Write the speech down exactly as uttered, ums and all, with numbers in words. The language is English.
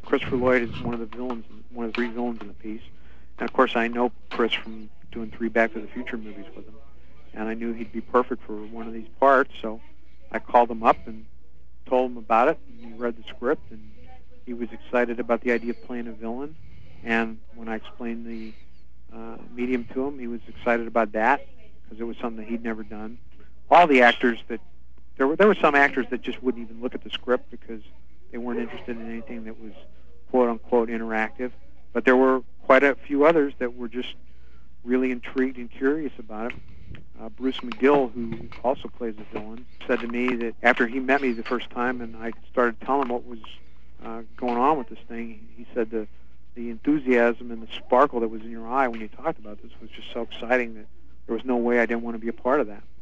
Christopher Lloyd is one of the villains, one of the three villains in the piece. And of course, I know Chris from doing three Back to the Future movies with him, and I knew he'd be perfect for one of these parts. So I called him up and told him about it. And he read the script, and he was excited about the idea of playing a villain. And when I explained the uh, medium to him, he was excited about that because it was something that he'd never done. All the actors that there were, there were some actors that just wouldn't even look at the script because they weren't interested in anything that was quote unquote interactive. But there were quite a few others that were just really intrigued and curious about it. Uh, Bruce McGill, who also plays a villain, said to me that after he met me the first time and I started telling him what was uh, going on with this thing, he said the, the enthusiasm and the sparkle that was in your eye when you talked about this was just so exciting that there was no way I didn't want to be a part of that.